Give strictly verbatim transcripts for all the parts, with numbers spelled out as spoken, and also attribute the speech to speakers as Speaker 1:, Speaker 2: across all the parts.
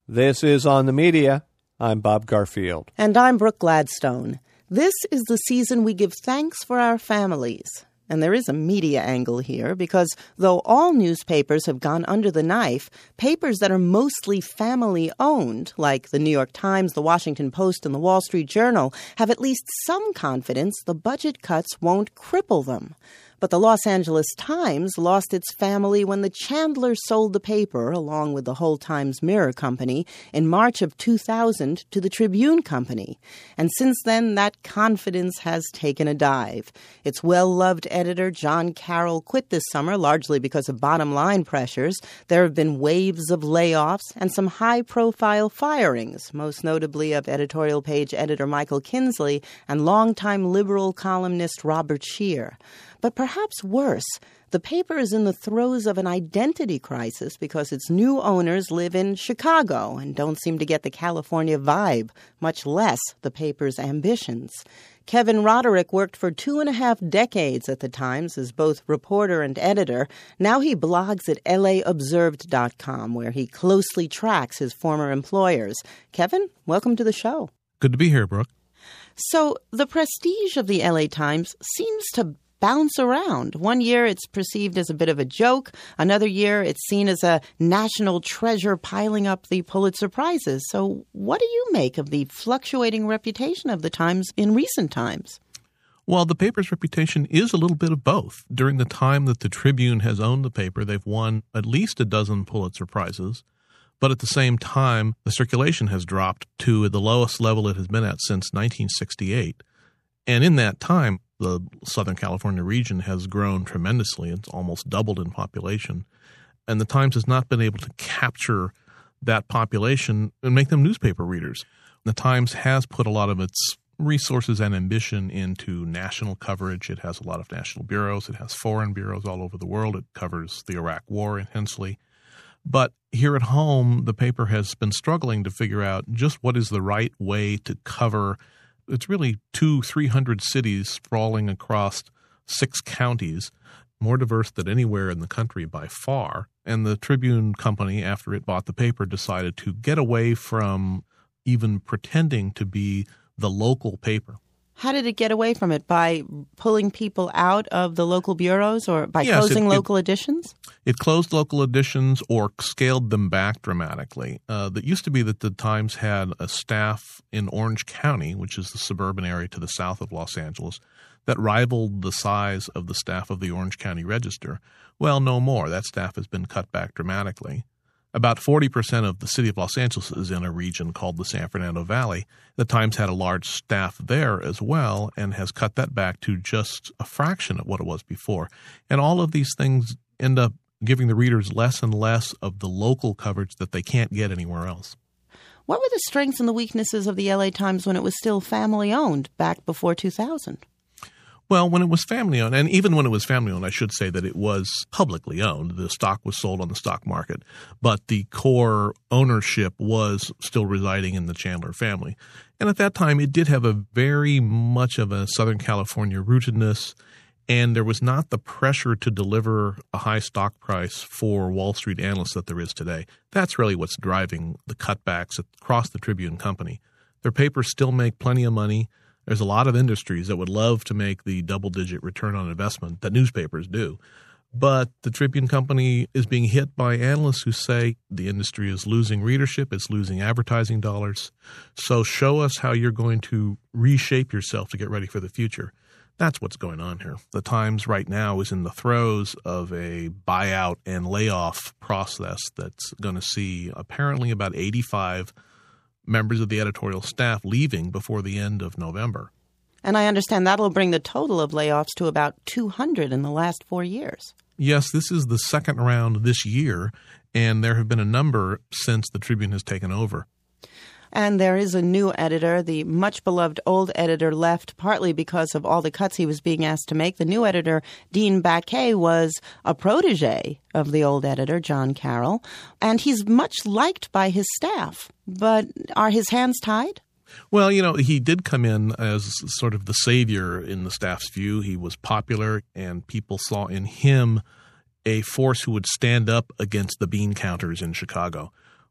Speaker 1: This is On the Media. I'm Bob Garfield.
Speaker 2: And I'm Brooke Gladstone. This is the season we give thanks for our families. And there is a media angle here because though all newspapers have gone under the knife, papers that are mostly family-owned, like the New York Times, the Washington Post, and the Wall Street Journal, have at least some confidence the budget cuts won't cripple them. But the Los Angeles Times lost its family when the Chandler sold the paper, along with the whole Times-Mirror Company, in March of two thousand to the Tribune Company. And since then, that confidence has taken a dive. Its well-loved editor, John Carroll, quit this summer, largely because of bottom-line pressures. There have been waves of layoffs and some high-profile firings, most notably of editorial page editor Michael Kinsley and longtime liberal columnist Robert Scheer. But perhaps worse, the paper is in the throes of an identity crisis because its new owners live in Chicago and don't seem to get the California vibe, much less the paper's ambitions. Kevin Roderick worked for two and a half decades at the Times as both reporter and editor. Now he blogs at L A observed dot com, where he closely tracks his former employers. Kevin, welcome to the show.
Speaker 3: Good to be here, Brooke.
Speaker 2: So the prestige of the L A Times seems to bounce around. One year it's perceived as a bit of a joke. Another year it's seen as a national treasure piling up the Pulitzer Prizes. So what do you make of the fluctuating reputation of the Times in recent times?
Speaker 3: Well, the paper's reputation is a little bit of both. During the time that the Tribune has owned the paper, they've won at least a dozen Pulitzer Prizes. But at the same time, the circulation has dropped to the lowest level it has been at since nineteen sixty-eight. And in that time, the Southern California region has grown tremendously. It's almost doubled in population. And the Times has not been able to capture that population and make them newspaper readers. The Times has put a lot of its resources and ambition into national coverage. It has a lot of national bureaus. It has foreign bureaus all over the world. It covers the Iraq War intensely. But here at home, the paper has been struggling to figure out just what is the right way to cover. It's really two, three hundred cities sprawling across six counties, more diverse than anywhere in the country by far. And the Tribune Company, after it bought the paper, decided to get away from even pretending to be the local paper.
Speaker 2: How did it get away from it? By pulling people out of the local bureaus or by
Speaker 3: yes,
Speaker 2: closing
Speaker 3: it,
Speaker 2: local
Speaker 3: it,
Speaker 2: editions?
Speaker 3: It closed local editions or scaled them back dramatically. Uh, that used to be that the Times had a staff in Orange County, which is the suburban area to the south of Los Angeles, that rivaled the size of the staff of the Orange County Register. Well, no more. That staff has been cut back dramatically. About forty percent of the city of Los Angeles is in a region called the San Fernando Valley. The Times had a large staff there as well and has cut that back to just a fraction of what it was before. And all of these things end up giving the readers less and less of the local coverage that they can't get anywhere else.
Speaker 2: What were the strengths and the weaknesses of the L A Times when it was still family-owned back before two thousand?
Speaker 3: Well, when it was family-owned, and even when it was family-owned, I should say that it was publicly owned. The stock was sold on the stock market, but the core ownership was still residing in the Chandler family. And at that time, it did have a very much of a Southern California rootedness, and there was not the pressure to deliver a high stock price for Wall Street analysts that there is today. That's really what's driving the cutbacks across the Tribune Company. Their papers still make plenty of money. There's a lot of industries that would love to make the double-digit return on investment that newspapers do. But the Tribune Company is being hit by analysts who say the industry is losing readership, it's losing advertising dollars. So show us how you're going to reshape yourself to get ready for the future. That's what's going on here. The Times right now is in the throes of a buyout and layoff process that's going to see apparently about eighty-five members of the editorial staff leaving before the end of November.
Speaker 2: And I understand that'll bring the total of layoffs to about two hundred in the last four years.
Speaker 3: Yes, this is the second round this year, and there have been a number since the Tribune has taken over.
Speaker 2: And there is a new editor. The much-beloved old editor left partly because of all the cuts he was being asked to make. The new editor, Dean Baquet, was a protege of the old editor, John Carroll, and he's much liked by his staff. But are his hands tied?
Speaker 3: Well, you know, he did come in as sort of the savior in the staff's view. He was popular, and people saw in him a force who would stand up against the bean counters in Chicago.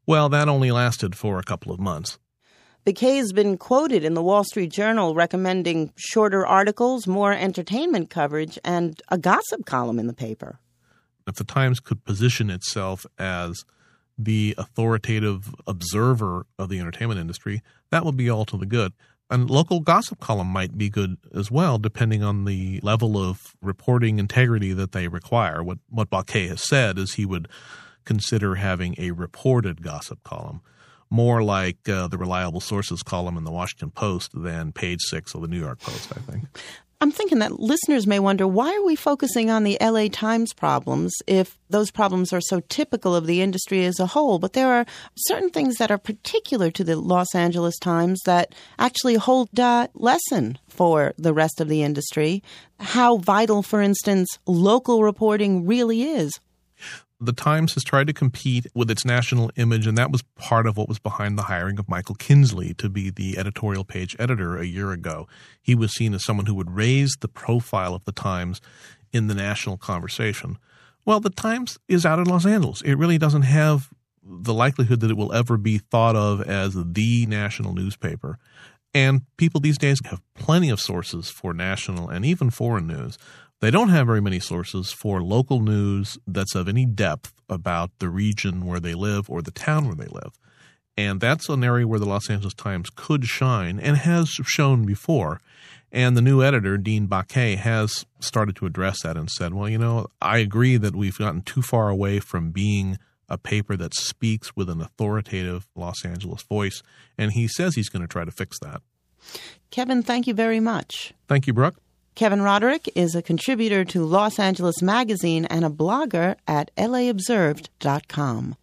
Speaker 3: Well, that only lasted for a couple of months.
Speaker 2: Baquet has been quoted in the Wall Street Journal recommending shorter articles, more entertainment coverage, and a gossip column in the paper.
Speaker 3: If the Times could position itself as the authoritative observer of the entertainment industry, that would be all to the good. And local gossip column might be good as well, depending on the level of reporting integrity that they require. What what Baquet has said is he would consider having a reported gossip column, more like uh, the reliable sources column in the Washington Post than page six of the New York Post, I think.
Speaker 2: I'm thinking that listeners may wonder, why are we focusing on the L A Times problems if those problems are so typical of the industry as a whole? But there are certain things that are particular to the Los Angeles Times that actually hold a lesson for the rest of the industry. How vital, for instance, local reporting really is.
Speaker 3: The Times has tried to compete with its national image, and that was part of what was behind the hiring of Michael Kinsley to be the editorial page editor a year ago. He was seen as someone who would raise the profile of the Times in the national conversation. Well, the Times is out in Los Angeles. It really doesn't have the likelihood that it will ever be thought of as the national newspaper. And people these days have plenty of sources for national and even foreign news. They don't have very many sources for local news that's of any depth about the region where they live or the town where they live. And that's an area where the Los Angeles Times could shine and has shown before. And the new editor, Dean Baquet, has started to address that and said, well, you know, I agree that we've gotten too far away from being a paper that speaks with an authoritative Los Angeles voice. And he says he's going to try to fix that.
Speaker 2: Kevin, thank you very much.
Speaker 3: Thank you, Brooke.
Speaker 2: Kevin Roderick is a contributor to Los Angeles Magazine and a blogger at L A observed dot com.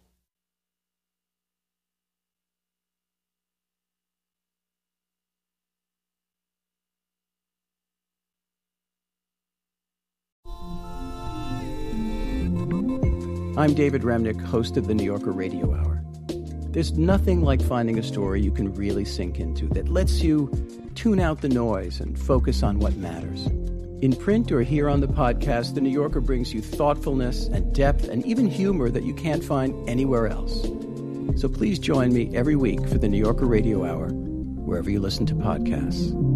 Speaker 4: I'm David Remnick, host of the New Yorker Radio Hour. There's nothing like finding a story you can really sink into that lets you tune out the noise and focus on what matters. In print or here on the podcast, The New Yorker brings you thoughtfulness and depth and even humor that you can't find anywhere else. So please join me every week for the New Yorker Radio Hour, wherever you listen to podcasts.